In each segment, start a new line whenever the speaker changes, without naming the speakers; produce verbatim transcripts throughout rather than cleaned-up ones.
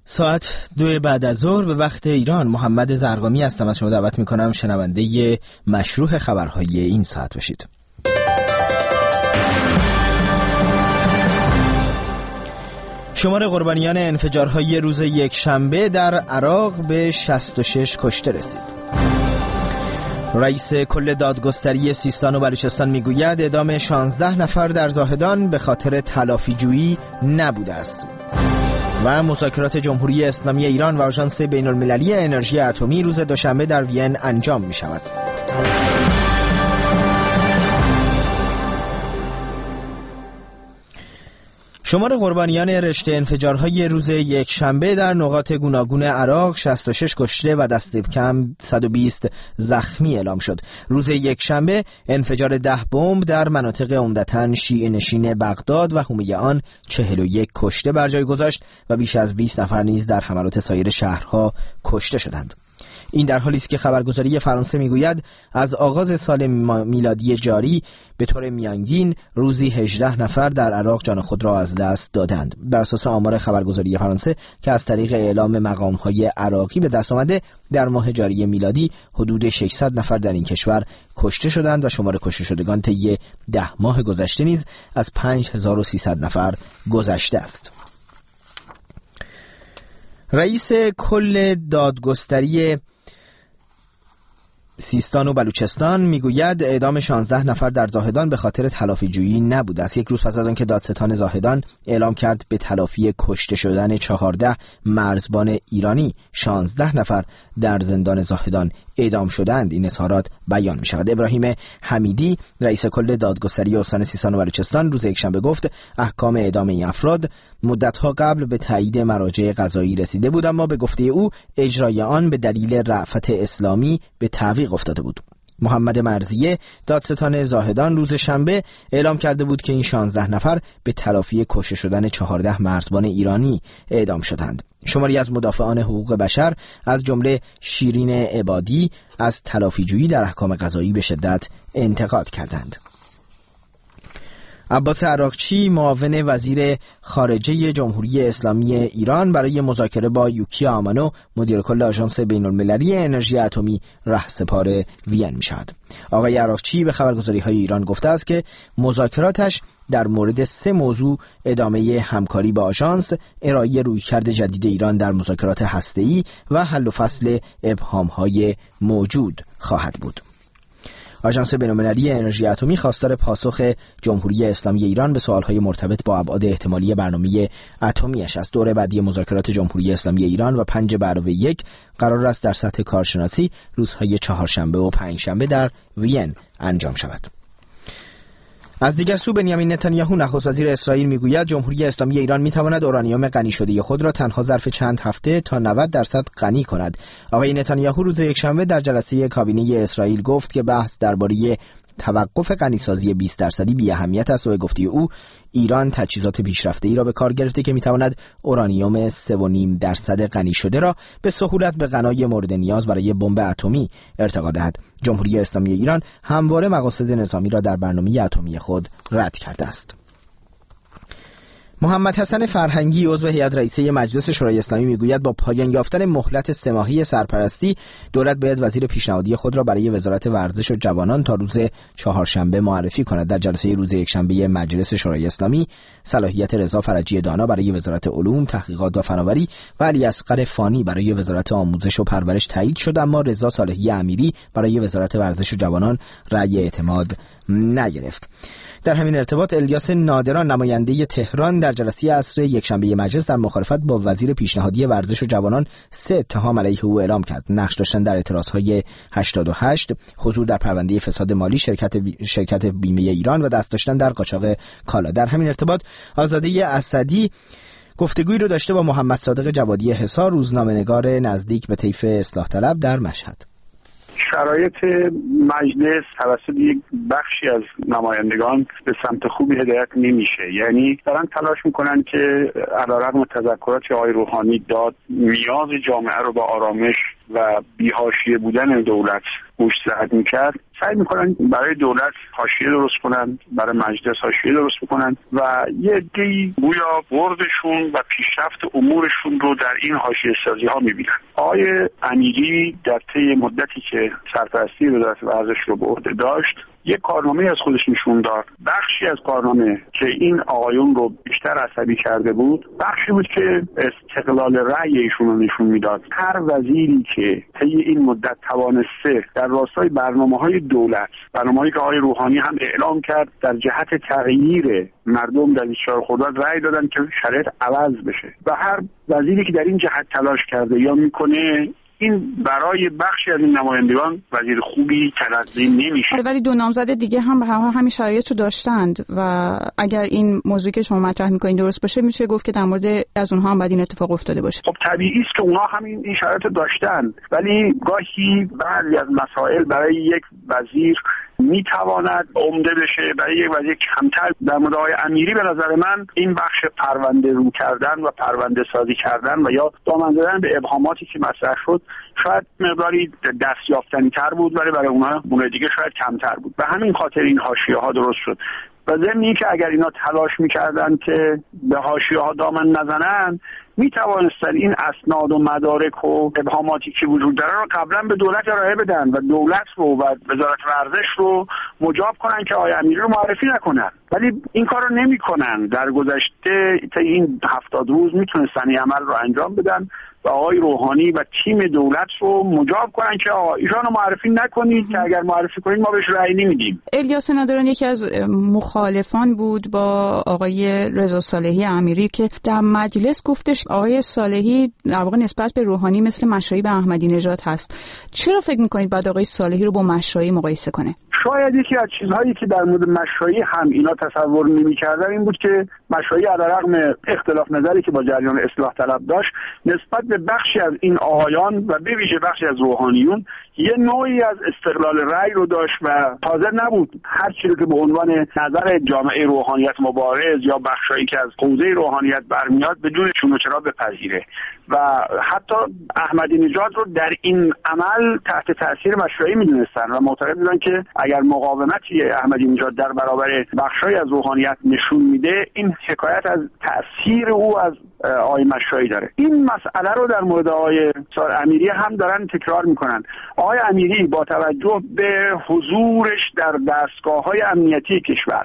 ساعت دو بعد از ظهر به وقت ایران. محمد زرقامی هستم، از شما دعوت میکنم شنونده مشروح خبرهای این ساعت باشید. شمار قربانیان انفجارهای روز یک شنبه در عراق به شصت و شش کشته رسید. رئیس کل دادگستری سیستان و بلوچستان میگوید اعدام شانزده نفر در زاهدان به خاطر تلافی جویی نبوده است. و مذاکرات جمهوری اسلامی ایران و آژانس بین المللی انرژی اتمی روز دوشنبه در وین انجام می شود. شمار قربانیان رشته انفجارهای روز یک شنبه در نقاط گوناگون عراق شصت و شش کشته و دست کم صد و بیست زخمی اعلام شد. روز یک شنبه انفجار ده بمب در مناطق عمدتاً شیعه نشین بغداد و حومه آن چهل و یک کشته بر جای گذاشت و بیش از بیست نفر نیز در حملات سایر شهرها کشته شدند. این در حالی است که خبرگزاری فرانسه میگوید از آغاز سال میلادی جاری به طور میانگین روزی هجده نفر در عراق جان خود را از دست دادند. بر اساس آمار خبرگزاری فرانسه که از طریق اعلام مقام‌های عراقی به دست آمده، در ماه جاری میلادی حدود ششصد نفر در این کشور کشته شدند و شمار کشته شدگان طی ده ماه گذشته نیز از پنج هزار و سیصد نفر گذشته است. رئیس کل دادگستری سیستان و بلوچستان میگوید اعدام شانزده نفر در زاهدان به خاطر تلافی جویی نبوده است. یک روز پس از آن که دادستان زاهدان اعلام کرد به تلافی کشته شدن چهارده مرزبان ایرانی شانزده نفر در زندان زاهدان اعدام شدند، این اظهارات بیان می شود. ابراهیم حمیدی رئیس کل دادگستری استان سیستان و بلوچستان روز یکشنبه گفت احکام اعدام این افراد مدتها قبل به تایید مراجع قضایی رسیده بود، اما به گفته او اجرای آن به دلیل رأفت اسلامی به تعویق افتاده بود. محمد مرزیه دادستان زاهدان روز شنبه اعلام کرده بود که این شانزده نفر به تلافی کشته شدن چهارده مرزبان ایرانی اعدام شدند. شماری از مدافعان حقوق بشر از جمله شیرین عبادی از تلافی جویی در احکام قضایی به شدت انتقاد کردند. عباس عراقچی معاون وزیر خارجه جمهوری اسلامی ایران برای مذاکره با یوکیا آمانو مدیر کل آژانس بین المللی انرژی اتمی رهسپار وین می شود. آقای عراقچی به خبرگزاری‌های ایران گفته است که مذاکراتش در مورد سه موضوع ادامه همکاری با آژانس، ارائه رویکرد جدید ایران در مذاکرات هسته‌ای و حل و فصل ابهام‌های موجود خواهد بود. آژانس بین‌المللی انرژی اتمی خواستار پاسخ جمهوری اسلامی ایران به سوال‌های مرتبط با ابعاد احتمالی برنامه اتمی‌اش است. دوره بعدی مذاکرات جمهوری اسلامی ایران و پنج به علاوه یک قرار است در سطح کارشناسی روزهای چهارشنبه و پنجشنبه در وین انجام شود. از دیگر سو بنیامین نتانیاهو نخست وزیر اسرائیل میگوید جمهوری اسلامی ایران میتواند اورانیوم غنی شده خود را تنها ظرف چند هفته تا نود درصد غنی کند. آقای نتانیاهو روز یکشنبه در جلسه کابینه اسرائیل گفت که بحث درباره توقف غنیسازی بیست درصدی بی اهمیت است و به گفته او ایران تجهیزات پیشرفته‌ای را به کار گرفته که میتواند اورانیوم سه و نیم درصد غنی شده را به سهولت به غنای مورد نیاز برای بمب اتمی ارتقا دهد. جمهوری اسلامی ایران همواره مقاصد نظامی را در برنامه اتمی خود رد کرده است. محمد حسن فرهنگی عضو هیئت رئیسه مجلس شورای اسلامی میگوید با پایان یافتن مهلت سه ماهه سرپرستی دولت باید وزیر پیشنهادی خود را برای وزارت ورزش و جوانان تا روز چهارشنبه معرفی کند. در جلسه روز یکشنبه مجلس شورای اسلامی صلاحیت رضا فرجی دانا برای وزارت علوم، تحقیقات و فناوری و علی اصغر فانی برای وزارت آموزش و پرورش تایید شد، اما رضا صالحی امیری برای وزارت ورزش و جوانان رأی اعتماد نگرفت. در همین ارتباط الیاس نادران نماینده تهران در جلسه عصر یکشنبه مجلس در مخالفت با وزیر پیشنهادی ورزش و جوانان سه اتهام علیه او اعلام کرد: نقش داشتن در اعتراضهای هشتاد و هشت، حضور در پرونده فساد مالی شرکت بی... شرکت بیمه ایران و دست داشتن در قاچاق کالا. در همین ارتباط آزاده اسدی گفتگویی رو داشته با محمد صادق جوادی حصار، روزنامه‌نگار نزدیک به طیف اصلاح طلب در مشهد.
شرایط مجلس توسط یک بخشی از نمایندگان به سمت خوبی هدایت نمیشه، یعنی دارن تلاش میکنن که علیرغم تذکرات آقای روحانی داد نیاز جامعه رو به آرامش و بی‌حاشیه بودن دولت گوش زد میکرد، سعی میکنن برای دولت حاشیه درست کنن، برای مجلس حاشیه درست بکنن و یه عده‌ای گویا بردشون و پیشرفت امورشون رو در این حاشیه سازی ها میبینن. آقای امیری در طی مدتی که سرپرستی وزارت ورزش رو به عهده داشت یک کارنامه از خودش نشون داد. بخشی از کارنامه که این آقایون رو بیشتر عصبی کرده بود بخشی بود که استقلال رأی ایشون رو نشون میداد. هر وزیری که طی این مدت توانسته در راستای برنامه‌های دولت، برنامه‌هایی که آقای روحانی هم اعلام کرد در جهت تغییر مردم در بیست و چهار خرداد رأی دادن که شرایط عوض بشه و هر وزیری که در این جهت تلاش کرده یا میکنه، این برای بخشی از این نمایندگان وزیر خوبی تلقی نمیشه.
ولی دو نامزد دیگه هم به همه همین شرایط رو داشتند و اگر این موضوعی که شما مطرح میکنین درست باشه میشه گفت که در مورد از اونها هم باید این اتفاق افتاده باشه.
خب طبیعی است که اونها همین این شرایط رو داشتن، ولی گاهی بعضی از مسائل برای یک وزیر میتواند عمده بشه، برای یک وزیر کمتر. در مورد آقای امیری به نظر من این بخش پرونده رو کردن و پرونده سازی کردن و یا دامن زدن به ابهاماتی که مطرح شد شاید مقداری دستیافتنی تر بود، ولی برای اونها اون دیگه شاید کمتر بود و همین خاطر این حاشیه ها درست شد. و ضمن این که اگر اینا تلاش میکردن که به حاشیه ها دامن نزنن، می توانستن این اسناد و مدارک و ابهاماتی که وجود داره رو قبلا به دولت ارائه بدن و دولت رو و وزارت ورزش رو مجاب کنن که آقای امیری رو معرفی نکنن، ولی این کار رو نمی کنن. در گذشته تا این هفتاد روز میتونستن این عمل رو انجام بدن و آقای روحانی و تیم دولت رو مجاب کنن که آقا ایشان رو معرفی نکنید که اگر معرفی کنید ما بهش رأی نمیدیم.
الیاس نادران یکی از مخالفان بود با آقای رضا صالحی امیری که در مجلس گفتش آقای صالحی در واقع نسبت به روحانی مثل مشایی به احمدی نژاد هست. چرا فکر میکنید بعد آقای صالحی رو با مشایی مقایسه کنه؟
شاید یکی از چیزهایی که در مورد مشایی هم اینا تصور نمی‌کردن این بود که مشایی علیرغم اختلاف نظری که با جریان اصلاح طلب داشت نسبت به بخشی از این آقایان و به ویژه بخشی از روحانیون یه نوعی از استقلال رأی رو داشت و حاضر نبود هر چیزی که به عنوان نظر جامعه روحانیت مبارز یا بخشایی که از حوزه روحانیت برمیاد بدون چون و چرا بپذیره و حتی احمدی نژاد رو در این عمل تحت تاثیر مشایی می‌دونستن و معتقد بودن که اگر مقاومتی احمدی نژاد در برابر بخشایی از روحانیت نشون میده این حکایت از تأثیر او از آقای مشایی داره. این مسئله رو در مورد آقای امیری هم دارن تکرار میکنن. آقای امیری با توجه به حضورش در دستگاه‌های امنیتی کشور،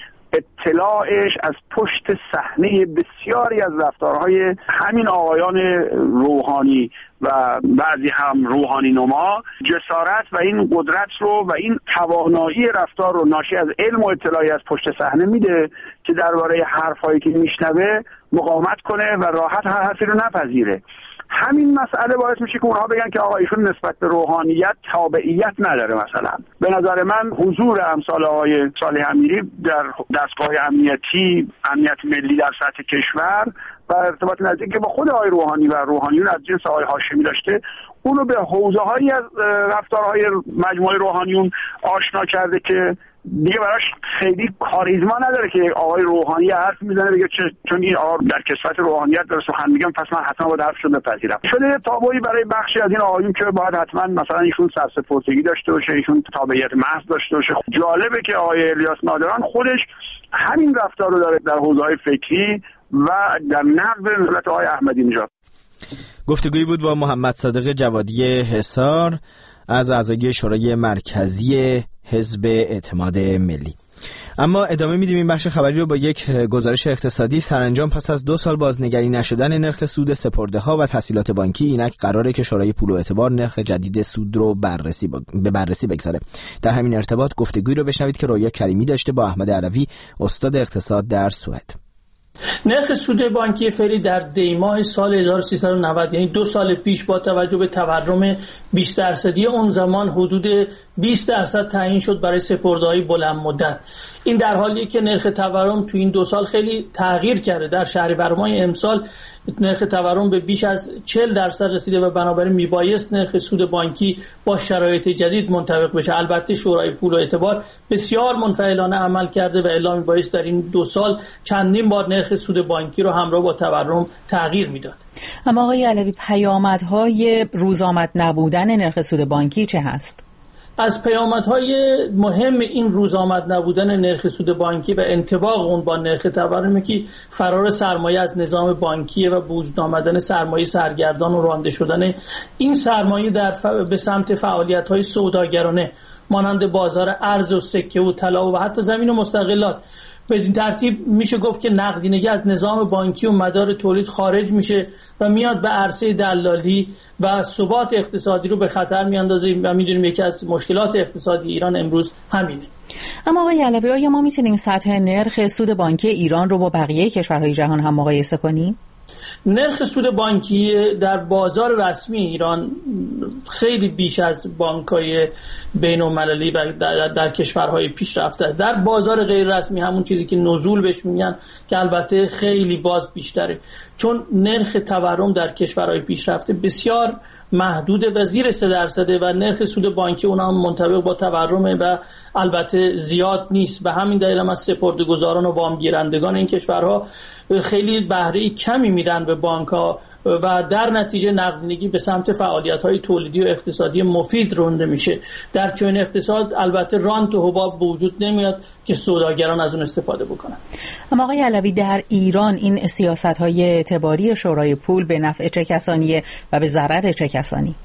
اطلاعش از پشت صحنه بسیاری از رفتارهای همین آقایان روحانی و بعضی هم روحانی نما جسارت و این قدرت رو و این توانایی رفتار رو ناشی از علم و اطلاعی از پشت صحنه میده که درباره حرفایی که میشنوه مقاومت کنه و راحت هر حرفی رو نپذیره. همین مسئله باعث میشه که اونها بگن که آقا ایشون نسبت به روحانیت تابعیت نداره. مثلا به نظر من حضور امثال آقای صالح امیری در دستگاه امنیتی، امنیت ملی در سطح کشور و ارتباط نزدیک با خود آقای روحانی و روحانیون از جنس آقای هاشمی داشته، اونو به حوزه‌هایی از رفتارهای مجموعه روحانیون آشنا کرده که دیگه براش خیلی کاریزما نداره که آقای روحانی حرف میزنه بگه چون این آقا در کسوت روحانیت در سخن میگم پس من حتما باید حرفشو بپذیرم. شده تابویی برای بخشی از این آقایون که باید حتما مثلا ایشون سرسپردگی داشته باشه، ایشون تابعیت محض داشته باشه. جالبه که آقای الیاس نادران خودش همین رفتار رو داره در حوزه‌های فکری و در نقد نسبت آقای احمدی نژاد.
گفتگویی بود با محمد صادق جوادی حصار از اعضای شورای مرکزی حزب اعتماد ملی. اما ادامه میدیم این بخش خبری رو با یک گزارش اقتصادی. سرانجام پس از دو سال بازنگری نشدن نرخ سود سپرده ها و تسهیلات بانکی، اینک قراره که شورای پول و اعتبار نرخ جدید سود رو بررسی با... به بررسی بگذاره. در همین ارتباط گفتگویی رو بشنوید که رویا کریمی داشته با احمد علوی، استاد اقتصاد در سوئد.
نرخ سود بانکی فعلی در دیماه سال هزار و سیصد و نود یعنی دو سال پیش با توجه به تورم بیست درصدی اون زمان حدود بیست درصد تعیین شد برای سپرده‌های بلند مدت. این در حالیه که نرخ تورم تو این دو سال خیلی تغییر کرده. در شهریور ماه امسال نرخ تورم به بیش از چهل درصد رسیده و بنابراین میبایست نرخ سود بانکی با شرایط جدید منطبق بشه. البته شورای پول و اعتبار بسیار منفعلانه عمل کرده و الا میبایست در این دو سال چندین بار نرخ سود بانکی رو همراه با تورم تغییر میداد.
اما آقای علوی، پیامدهای روزآمد نبودن نرخ سود بانکی چه هست؟
از پیامدهای مهم این روزآمد نبودن نرخ سود بانکی و انطباق اون با نرخ تورمی که فرار سرمایه از نظام بانکی و به وجود آمدن سرمایه سرگردان و رانده شدن این سرمایه در ف... به سمت فعالیت‌های سوداگرانه مانند بازار ارز و سکه و طلا و حتی زمین و مستغلات. به این ترتیب میشه گفت که نقدینگی از نظام بانکی و مدار تولید خارج میشه و میاد به عرصه دلالی و ثبات اقتصادی رو به خطر میاندازه و میدونیم یکی از مشکلات اقتصادی ایران امروز همینه.
اما آقای علوی، آیا ما میتونیم سطح نرخ سود بانکی ایران رو با بقیه کشورهای جهان هم مقایسه کنیم؟
نرخ سود بانکی در بازار رسمی ایران خیلی بیش از بانک‌های بین‌المللی و در, در کشورهای پیشرفته. در بازار غیر رسمی همون چیزی که نزول بهش میگن که البته خیلی باز بیشتره، چون نرخ تورم در کشورهای پیشرفته بسیار محدوده و زیر سه درصده و نرخ سود بانکی اونها هم منطبق با تورمه و البته زیاد نیست. به همین دلیل هم از سپرده‌گزاران و وامگیرندگان این کشورها خیلی بهره کمی میدن به بانک‌ها و در نتیجه نقدینگی به سمت فعالیت‌های تولیدی و اقتصادی مفید رونده میشه. در چنین اقتصاد البته رانت و حباب به وجود نمیاد که سوداگران از اون استفاده بکنن.
اما آقای علوی، در ایران این سیاست‌های اعتباری شورای پول به نفع چه کسانیه و به ضرر چه کسانی؟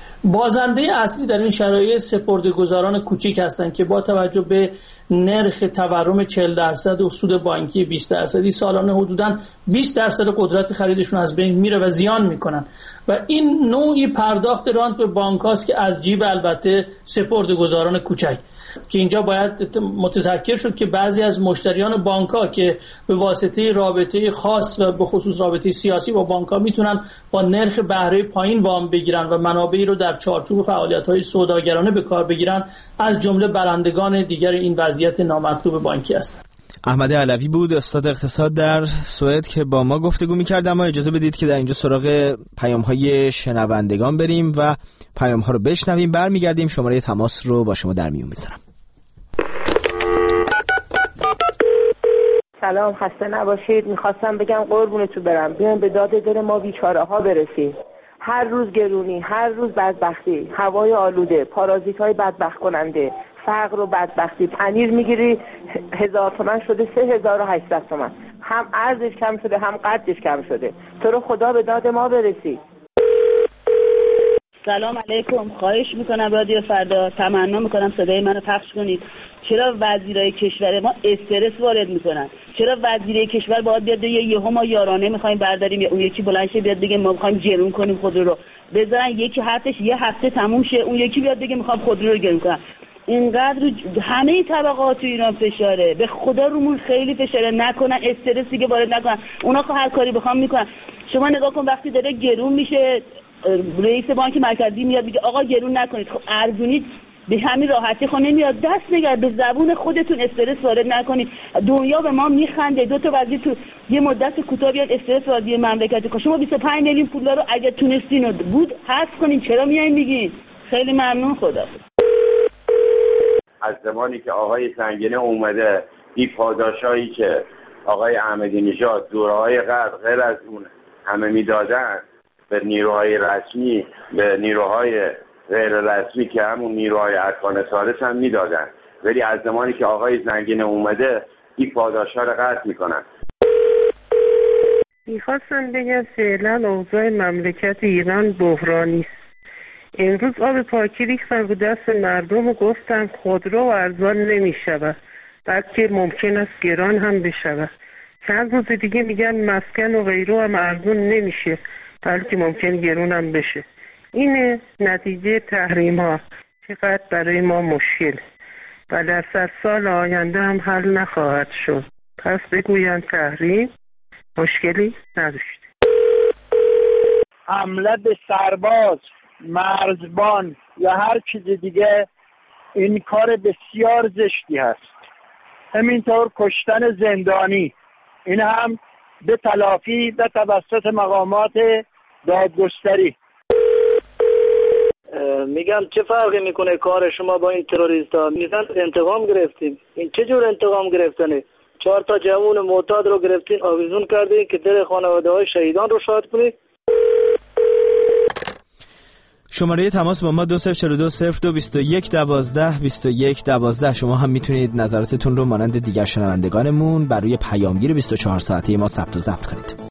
بازنده اصلی در این شرایط سپرده‌گذاران کوچیک هستند که با توجه به نرخ تورم چهل درصد و سود بانکی بیست درصدی سالانه حدوداً بیست درصد قدرت خریدشون از بین میره و زیان میکنن و این نوعی پرداخت رانت به بانکاست که از جیب البته سپرده‌گذاران کوچک، که اینجا باید متذکر شد که بعضی از مشتریان بانک‌ها که به واسطه رابطه خاص و به خصوص رابطه سیاسی با بانک‌ها میتونن با نرخ بهره پایین وام بگیرن و منابعی رو در چارچوب فعالیت‌های سوداگرانه به کار بگیرن، از جمله برندگان دیگر این وضعیت نامطلوب بانکی هستند.
احمد علوی بود، استاد اقتصاد در سوئد که با ما گفتگو می‌کرد. اما اجازه بدید که در اینجا سراغ پیام‌های شنوندگان بریم و پیام‌ها رو بشنویم. برمیگردیم شماره تماس رو با شما در میون می‌ذارم.
سلام، خسته نباشید. میخواستم بگم قربونتون برم، بیاین به داد دل ما بیچاره ها برسید. هر روز گرونی، هر روز بدبختی، هوای آلوده، پارازیت های بدبخت کننده، فقر و بدبختی. پنیر میگیری هزار تومن شده سه هزار و هشتصد تومن، هم ارزش کم شده هم قدش کم شده. تو رو خدا به داد ما برسید.
سلام علیکم، خواهش میکنم رادیو فردا تمنا میکنم صدای منو پخش کنید. چرا وزیرای کشور ما استرس وارد میکنن؟ چرا وزیرای کشور باید بیاد یه یهو ما یارانه میخوایم برداریم یا اون یکی بلند شه بیاد بگه ما میخوایم گرون کنیم خودرو رو، بذارن یکی حرفش یه هفته تموم شه اون یکی بیاد بگه میخوام خودرو رو گرون کنم. اینقدر همه طبقات تو ایران فشاره، به خدا رومون خیلی فشاره، نکنن استرس دیگه وارد نکنن. اونا که هر کاری بخوام میکنن. شما نگاه کن وقتی داره گرون میشه رئیس بانک مرکزی میاد میگه آقا گرون نکنید. خب ارزونید به همین راحتی خود نمیاد. دست نگه به زبون خودتون استرس وارد نکنید. دنیا به ما میخنده. دو تا وزیر تو یه مدت کوتاه بیاد استرس وارد مملکت کنه. شما بیست و پنج میلیون پولا رو اگه تونستین و بود حذف کنین، چرا میایین میگین؟ خیلی ممنون. خدا
از زمانی که آقای سنگینه اومده این پاداشایی که آقای احمدی نژاد دوره‌های قبل غیر از اون همه میدادن به نیروهای رسمی، به نیروهای غیر رسمی که همون نیروهای ارکان ثالث هم میدادن، ولی از زمانی که آقای زنگینه اومده این پاداش‌ها رو قطع میکنن.
میخواستم بگم فعلا اوضاع مملکت ایران بحرانی است. امروز آب پاکی ریختن رو دست مردم و گفتن خودرو و ارزان نمیشود، بلکه ممکن است گران هم بشود. چند روز دیگه میگن مسکن و غیره هم ارزان نمیشه، بلکه ممکن گرون هم بشه. این نتیجه تحریم ها چقدر برای ما مشکل و در صد سال آینده هم حل نخواهد شد. پس بگویم تحریم مشکلی نداشت.
حمله به سرباز، مرزبان یا هر چیز دیگه این کار بسیار زشتی هست. همینطور کشتن زندانی، این هم به تلافی و توسط مقامات دادگستری.
میگم چه فرقی میکنه کار شما با این تروریستا؟ میگن انتقام گرفتیم. این چه جور انتقام گرفتنه؟ چهار تا جوان معتاد رو گرفتین آویزون کردین که دل خانواده های شهیدان رو شاد کنید.
شماره تماس با ما دو صفر چهار دو صفر دو بیست و یک دوازده بیست و یک دوازده. شما هم میتونید نظراتتون رو مانند دیگر شنوندگانمون بر روی پیامگیر بیست و چهار ساعته ما ثبت و ضبط کنید.